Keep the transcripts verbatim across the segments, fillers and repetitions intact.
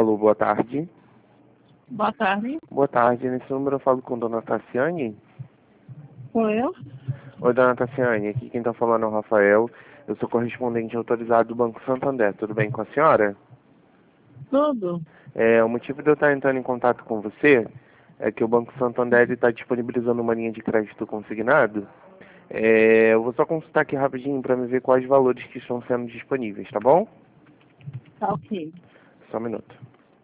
Alô, boa tarde. Boa tarde. Boa tarde. Nesse número eu falo com Dona Tassiane. Sou eu? Oi, Dona Tassiane. Aqui quem está falando é o Rafael. Eu sou correspondente autorizado do Banco Santander. Tudo bem com a senhora? Tudo. É, o motivo de eu estar entrando em contato com você é que o Banco Santander está disponibilizando uma linha de crédito consignado. É, eu vou só consultar aqui rapidinho para me ver quais valores que estão sendo disponíveis, tá bom? Tá ok. Só um minuto.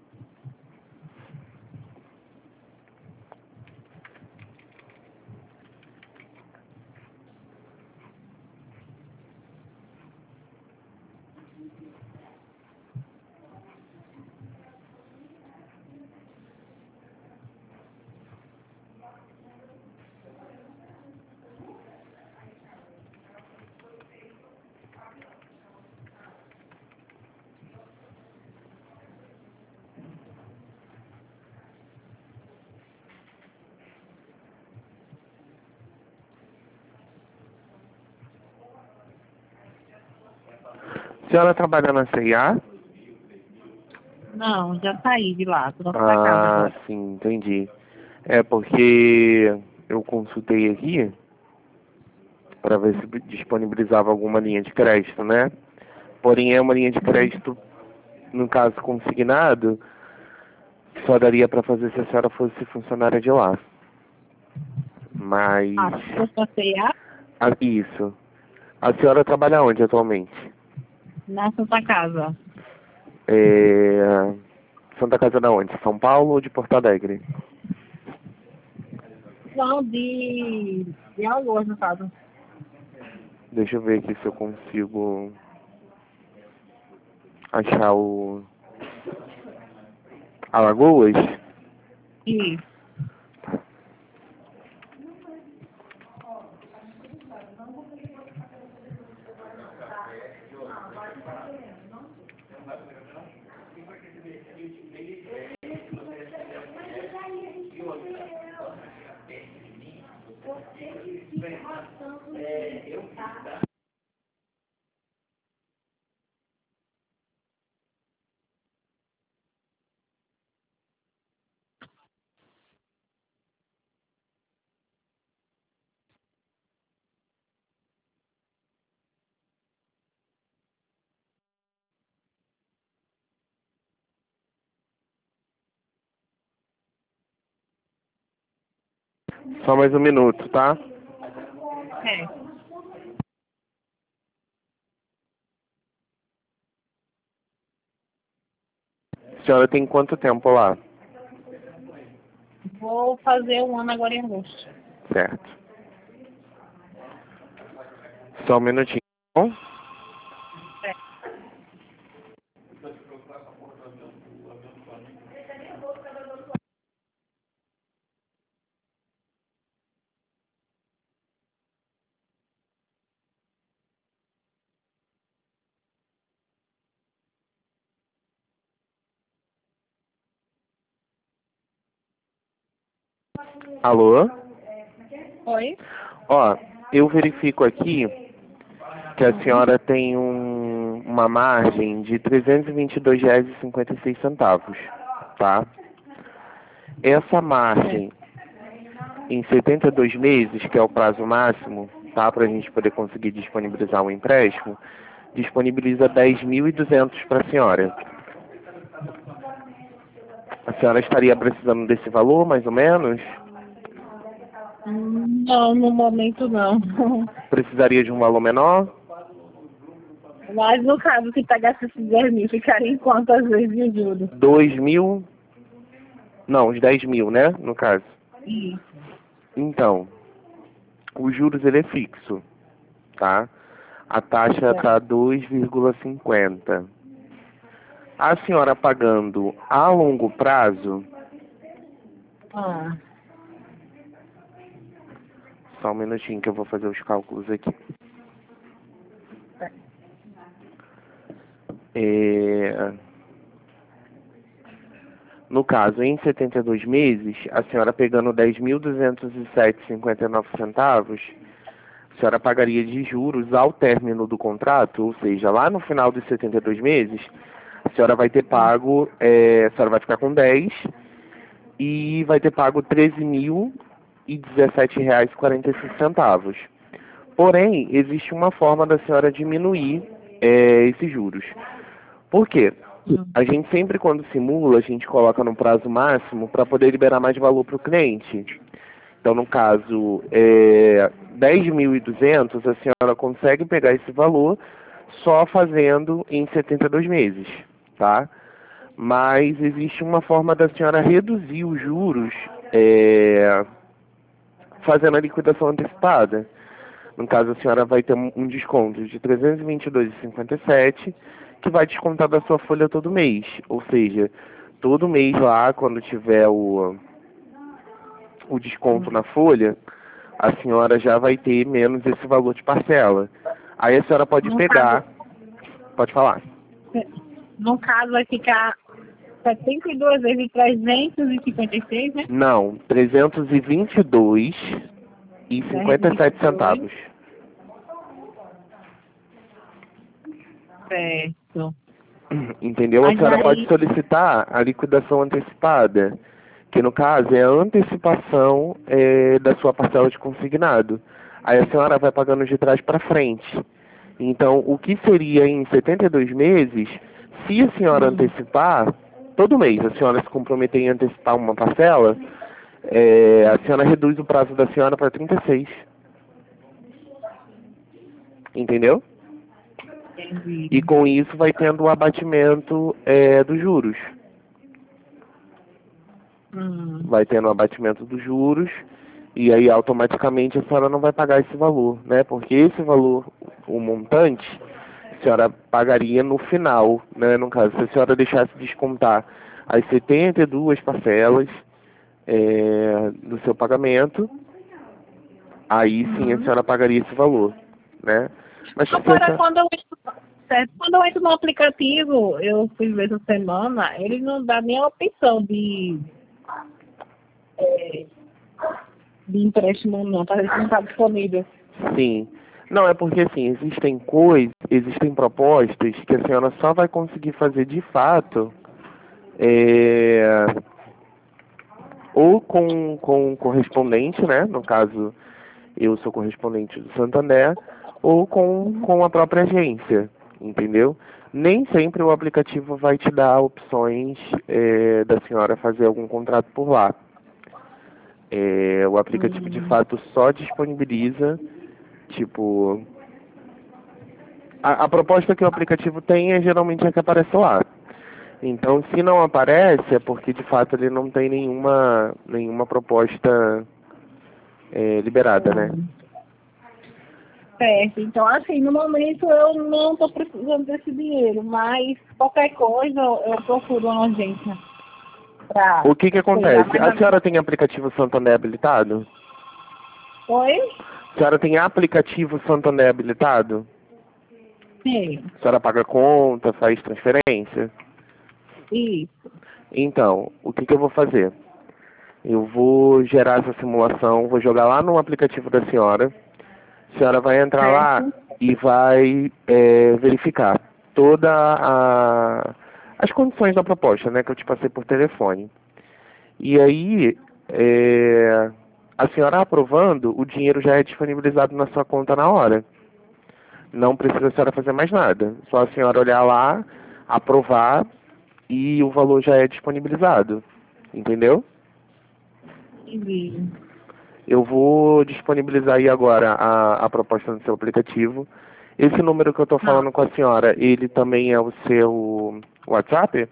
A senhora trabalha na C e A? Não, já saí de lá. Tô pra casa Ah, agora. sim, entendi. É porque eu consultei aqui para ver se disponibilizava alguma linha de crédito, né? Porém, é uma linha de crédito, no caso consignado, que só daria para fazer se a senhora fosse funcionária de lá. Mas... Ah, se fosse pra C e A, Ah, isso. A senhora trabalha onde atualmente? na Santa Casa. É... Santa Casa da onde? São Paulo ou de Porto Alegre? Não, de... de Alagoas, no caso. Deixa eu ver aqui se eu consigo achar o... Alagoas? Isso. Só mais um minuto, tá? É. A senhora tem quanto tempo lá? Vou fazer um ano agora em agosto. Certo. Só um minutinho. Bom? É. Alô? Oi? Ó, eu verifico aqui que a senhora tem um, uma margem de trezentos e vinte e dois reais e cinquenta e seis centavos, tá? Essa margem em setenta e dois meses, que é o prazo máximo, tá, para a gente poder conseguir disponibilizar um empréstimo, disponibiliza dez mil e duzentos para a senhora. A senhora estaria precisando desse valor, mais ou menos? Hum, Não, no momento não. Precisaria de um valor menor? Mas no caso, se pegasse esses dez mil, ficaria em quanto às vezes de juro? Dois mil? Não, os dez mil, né, no caso. Isso. Então, os juros ele é fixo, tá? A taxa É. está dois vírgula cinquenta. A senhora pagando a longo prazo, Ah, só um minutinho que eu vou fazer os cálculos aqui. é. É... No caso, em setenta e dois meses, a senhora pegando dez mil duzentos e sete vírgula cinquenta e nove centavos, a senhora pagaria de juros ao término do contrato, ou seja, lá no final dos setenta e dois meses, a A senhora vai ter pago, é, a senhora vai ficar com dez e vai ter pago treze mil e dezessete reais e quarenta e cinco centavos. Porém, existe uma forma da senhora diminuir é, esses juros. Por quê? A gente sempre, quando simula, a gente coloca no prazo máximo para poder liberar mais valor para o cliente. Então, no caso, é, dez mil e duzentos, a senhora consegue pegar esse valor só fazendo em setenta e dois meses, tá? Mas existe uma forma da senhora reduzir os juros é, fazendo a liquidação antecipada. No caso, a senhora vai ter um desconto de trezentos e vinte e dois reais e cinquenta e sete centavos, que vai descontar da sua folha todo mês. Ou seja, todo mês lá, quando tiver o, o desconto na folha, a senhora já vai ter menos esse valor de parcela. Aí a senhora pode No pegar... caso, Pode falar. no caso vai ficar setenta e duas vezes trezentos e cinquenta e seis, né? Não, trezentos e vinte e dois reais e cinquenta e sete centavos. Certo. Entendeu? A Mas senhora aí... pode solicitar a liquidação antecipada, que no caso é a antecipação é, da sua parcela de consignado. Aí a senhora vai pagando de trás para frente. Então, o que seria em setenta e dois meses, se a senhora Hum. antecipar, todo mês a senhora se comprometer em antecipar uma parcela, é, a senhora reduz o prazo da senhora para trinta e seis. Entendeu? Entendi. E com isso vai tendo o abatimento é, dos juros. Hum. Vai tendo o abatimento dos juros e aí automaticamente a senhora não vai pagar esse valor, né? Porque esse valor, o montante, a senhora pagaria no final, né? No caso, se a senhora deixasse descontar as setenta e duas parcelas é, do seu pagamento, aí sim a Uhum. senhora pagaria esse valor, né? Mas se a Agora, senhora... quando eu, entro, certo, quando eu entro no aplicativo, eu fui ver essa semana, ele não dá nem a opção de, é, de empréstimo, não, tá, não está disponível. Sim. Não, é porque assim, existem coisas, existem propostas que a senhora só vai conseguir fazer de fato é, ou com, com correspondente, né? No caso, eu sou correspondente do Santander, ou com, com a própria agência, entendeu? Nem sempre o aplicativo vai te dar opções é, da senhora fazer algum contrato por lá. É, o aplicativo de Hum. fato só disponibiliza, tipo, a, a proposta que o aplicativo tem é geralmente a que aparece lá. Então, se não aparece, é porque de fato ele não tem nenhuma, nenhuma proposta é, liberada, né? Certo, então assim, no momento eu não estou precisando desse dinheiro, mas qualquer coisa eu procuro uma agência para O que que pegar acontece? mais A agora. senhora tem aplicativo Santander habilitado? Oi? A senhora tem aplicativo Santander habilitado? Sim, A senhora paga conta, faz transferência? isso. Então, o que que eu vou fazer? Eu vou gerar essa simulação, vou jogar lá no aplicativo da senhora. A senhora vai entrar lá Certo? e vai é, verificar toda a as condições da proposta, né, que eu te passei por telefone. E aí, é, a senhora aprovando, o dinheiro já é disponibilizado na sua conta na hora. Não precisa a senhora fazer mais nada. Só a senhora olhar lá, aprovar e o valor já é disponibilizado. Entendeu? Entendi. Eu vou disponibilizar aí agora a, a proposta no seu aplicativo. Esse número que eu estou Não. falando com a senhora, ele também é o seu WhatsApp?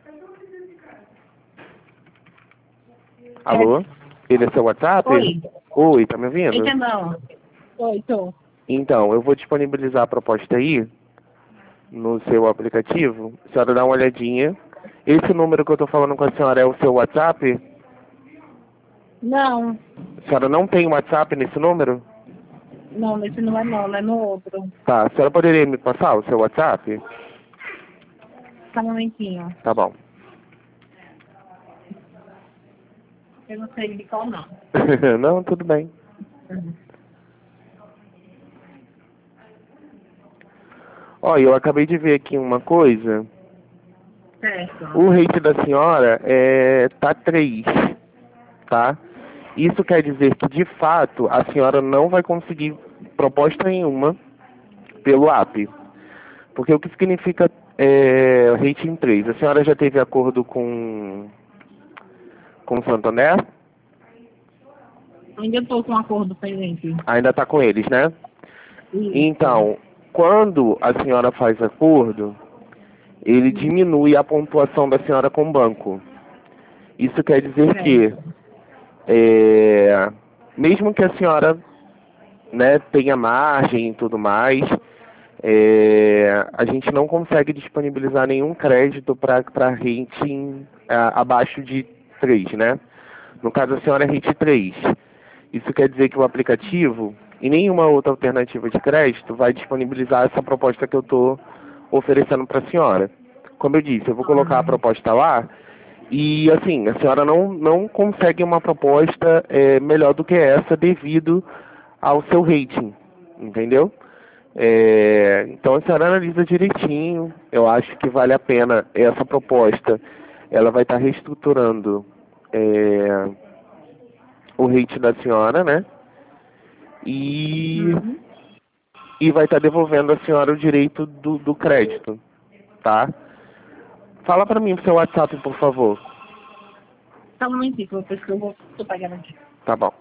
Alô? Ele é seu WhatsApp? Oi. Oi, tá me ouvindo? Eita não. Oi, tô. Então, eu vou disponibilizar a proposta aí no seu aplicativo. A senhora dá uma olhadinha. Esse número que eu estou falando com a senhora é o seu WhatsApp? Não, A senhora não tem WhatsApp nesse número? não, nesse não é não, é no outro. Tá, a senhora poderia me passar o seu WhatsApp? Só um momentinho. Tá bom. Eu não sei de qual não. Não, tudo bem. Uhum. Ó, eu acabei de ver aqui uma coisa. Certo. O rate da senhora é, tá três, tá? Isso quer dizer que, de fato, a senhora não vai conseguir proposta nenhuma pelo app. Porque o que significa é, rating três? A senhora já teve acordo com, com o Santander? Ainda estou com um acordo pendente. Ainda está com eles, né? Isso. Então, quando a senhora faz acordo, ele diminui a pontuação da senhora com o banco. Isso quer dizer Certo. que, é, mesmo que a senhora, né, tenha margem e tudo mais, é, a gente não consegue disponibilizar nenhum crédito para rating a, abaixo de três, né? No caso, a senhora é rating três. Isso quer dizer que o aplicativo e nenhuma outra alternativa de crédito vai disponibilizar essa proposta que eu estou oferecendo para a senhora. Como eu disse, eu vou colocar a proposta lá e, assim, a senhora não, não consegue uma proposta é, melhor do que essa devido ao seu rating, entendeu? É, então a senhora analisa direitinho, eu acho que vale a pena essa proposta. Ela vai estar reestruturando é, o rate da senhora, né? E, Uhum. e vai estar devolvendo a senhora o direito do, do crédito, tá? Fala pra mim o seu WhatsApp, por favor. Só um momentinho, porque eu vou tô pagando aqui. Tá bom.